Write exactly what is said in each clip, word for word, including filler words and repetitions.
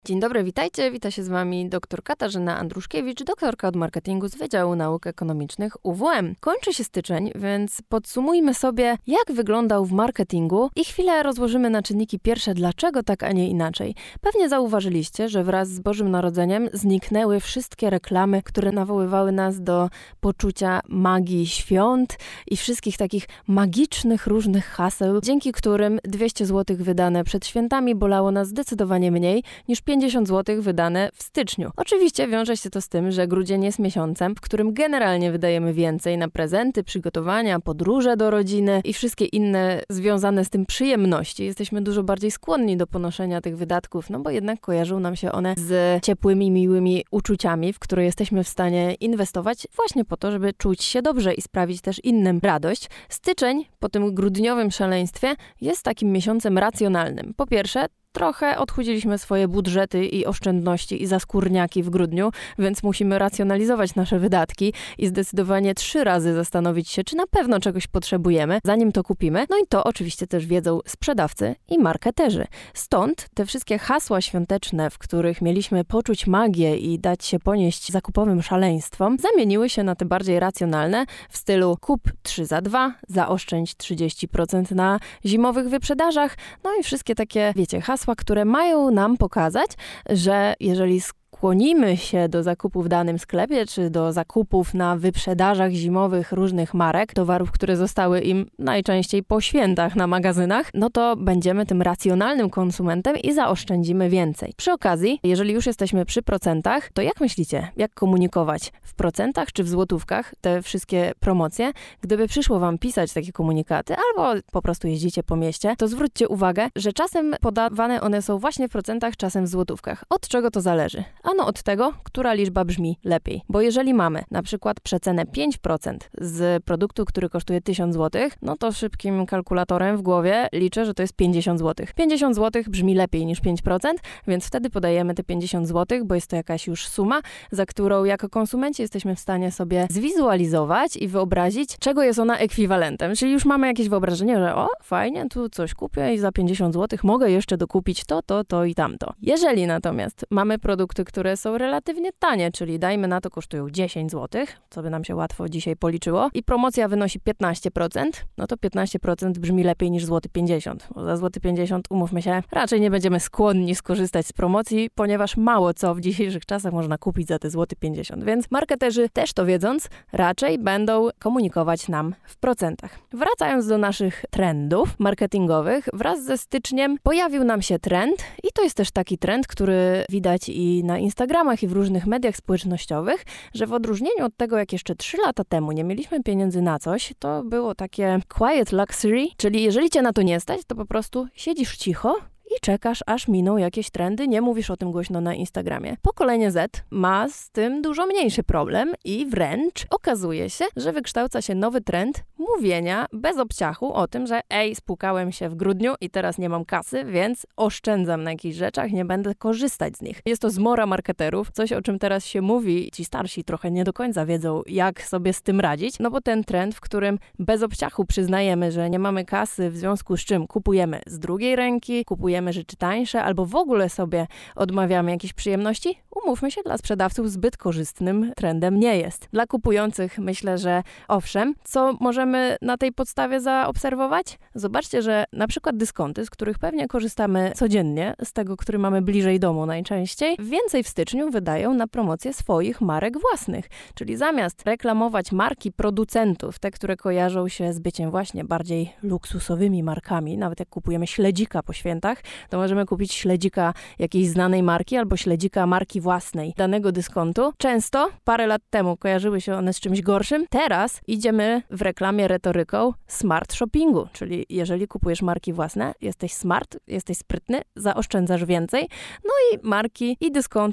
Dzień dobry, witajcie. Wita się z wami dr Katarzyna Andruszkiewicz, doktorka od marketingu z Wydziału Nauk Ekonomicznych U W M. Kończy się styczeń, więc podsumujmy sobie, jak wyglądał w marketingu i chwilę rozłożymy na czynniki pierwsze, dlaczego tak, a nie inaczej. Pewnie zauważyliście, że wraz z Bożym Narodzeniem zniknęły wszystkie reklamy, które nawoływały nas do poczucia magii świąt i wszystkich takich magicznych różnych haseł, dzięki którym dwieście złotych wydane przed świętami bolało nas zdecydowanie mniej niż pięćdziesiąt złotych wydane w styczniu. Oczywiście wiąże się to z tym, że grudzień jest miesiącem, w którym generalnie wydajemy więcej na prezenty, przygotowania, podróże do rodziny i wszystkie inne związane z tym przyjemności. Jesteśmy dużo bardziej skłonni do ponoszenia tych wydatków, no bo jednak kojarzą nam się one z ciepłymi, miłymi uczuciami, w które jesteśmy w stanie inwestować właśnie po to, żeby czuć się dobrze i sprawić też innym radość. Styczeń po tym grudniowym szaleństwie jest takim miesiącem racjonalnym. Po pierwsze, trochę odchudziliśmy swoje budżety i oszczędności i zaskórniaki w grudniu, więc musimy racjonalizować nasze wydatki i zdecydowanie trzy razy zastanowić się, czy na pewno czegoś potrzebujemy, zanim to kupimy. No i to oczywiście też wiedzą sprzedawcy i marketerzy. Stąd te wszystkie hasła świąteczne, w których mieliśmy poczuć magię i dać się ponieść zakupowym szaleństwom, zamieniły się na te bardziej racjonalne w stylu kup trzy za dwa, zaoszczędź trzydzieści procent na zimowych wyprzedażach, no i wszystkie takie, wiecie, hasła, które mają nam pokazać, że jeżeli skłonimy się do zakupu w danym sklepie, czy do zakupów na wyprzedażach zimowych różnych marek, towarów, które zostały im najczęściej po świętach na magazynach, no to będziemy tym racjonalnym konsumentem i zaoszczędzimy więcej. Przy okazji, jeżeli już jesteśmy przy procentach, to jak myślicie, jak komunikować? W procentach czy w złotówkach te wszystkie promocje? Gdyby przyszło wam pisać takie komunikaty, albo po prostu jeździcie po mieście, to zwróćcie uwagę, że czasem podawane one są właśnie w procentach, czasem w złotówkach. Od czego to zależy? Ano od tego, która liczba brzmi lepiej. Bo jeżeli mamy na przykład przecenę pięć procent z produktu, który kosztuje tysiąc złotych, no to szybkim kalkulatorem w głowie liczę, że to jest pięćdziesiąt złotych. pięćdziesiąt złotych brzmi lepiej niż pięć procent, więc wtedy podajemy te pięćdziesiąt złotych, bo jest to jakaś już suma, za którą jako konsumenci jesteśmy w stanie sobie zwizualizować i wyobrazić, czego jest ona ekwiwalentem. Czyli już mamy jakieś wyobrażenie, że o, fajnie, tu coś kupię i za pięćdziesiąt złotych mogę jeszcze dokupić to, to, to i tamto. Jeżeli natomiast mamy produkty, które są relatywnie tanie, czyli dajmy na to kosztują dziesięć złotych, co by nam się łatwo dzisiaj policzyło, i promocja wynosi piętnaście procent, no to piętnaście procent brzmi lepiej niż złoty pięćdziesiąt. Bo za złoty pięćdziesiąt, umówmy się, raczej nie będziemy skłonni skorzystać z promocji, ponieważ mało co w dzisiejszych czasach można kupić za te złoty pięćdziesiąt. Więc marketerzy też to wiedząc, raczej będą komunikować nam w procentach. Wracając do naszych trendów marketingowych, wraz ze styczniem pojawił nam się trend i to jest też taki trend, który widać i na Instagramach i w różnych mediach społecznościowych, że w odróżnieniu od tego, jak jeszcze trzy lata temu nie mieliśmy pieniędzy na coś, to było takie quiet luxury, czyli jeżeli cię na to nie stać, to po prostu siedzisz cicho i czekasz, aż miną jakieś trendy, nie mówisz o tym głośno na Instagramie. Pokolenie Z ma z tym dużo mniejszy problem i wręcz okazuje się, że wykształca się nowy trend mówienia bez obciachu o tym, że ej, spłukałem się w grudniu i teraz nie mam kasy, więc oszczędzam na jakichś rzeczach, nie będę korzystać z nich. Jest to zmora marketerów, coś o czym teraz się mówi, ci starsi trochę nie do końca wiedzą, jak sobie z tym radzić, no bo ten trend, w którym bez obciachu przyznajemy, że nie mamy kasy, w związku z czym kupujemy z drugiej ręki, kupujemy rzeczy tańsze, albo w ogóle sobie odmawiamy jakichś przyjemności, umówmy się, dla sprzedawców zbyt korzystnym trendem nie jest. Dla kupujących myślę, że owszem, co możemy na tej podstawie zaobserwować? Zobaczcie, że na przykład dyskonty, z których pewnie korzystamy codziennie, z tego, który mamy bliżej domu najczęściej, więcej w styczniu wydają na promocję swoich marek własnych. Czyli zamiast reklamować marki producentów, te, które kojarzą się z byciem właśnie bardziej luksusowymi markami, nawet jak kupujemy śledzika po świętach, to możemy kupić śledzika jakiejś znanej marki albo śledzika marki własnej danego dyskontu. Często, parę lat temu kojarzyły się one z czymś gorszym. Teraz idziemy w reklamie retoryką smart shoppingu, czyli jeżeli kupujesz marki własne, jesteś smart, jesteś sprytny, zaoszczędzasz więcej. No i marki i dyskontów, no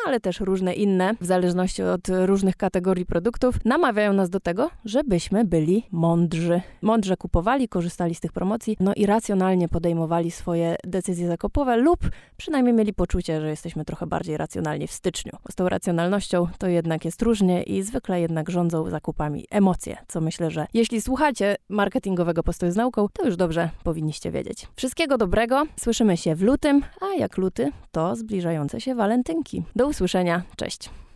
ale też różne inne, w zależności od różnych kategorii produktów, namawiają nas do tego, żebyśmy byli mądrzy. Mądrze kupowali, korzystali z tych promocji, no i racjonalnie podejmowali swoje decyzje zakupowe lub przynajmniej mieli poczucie, że jesteśmy trochę bardziej racjonalni w styczniu. Bo z tą racjonalnością to jednak jest różnie i zwykle jednak rządzą zakupami emocje, co myślę, że jeśli słuchacie marketingowego Postoju z nauką, to już dobrze powinniście wiedzieć. Wszystkiego dobrego, słyszymy się w lutym, a jak luty, to zbliżające się walentynki. Do usłyszenia, cześć!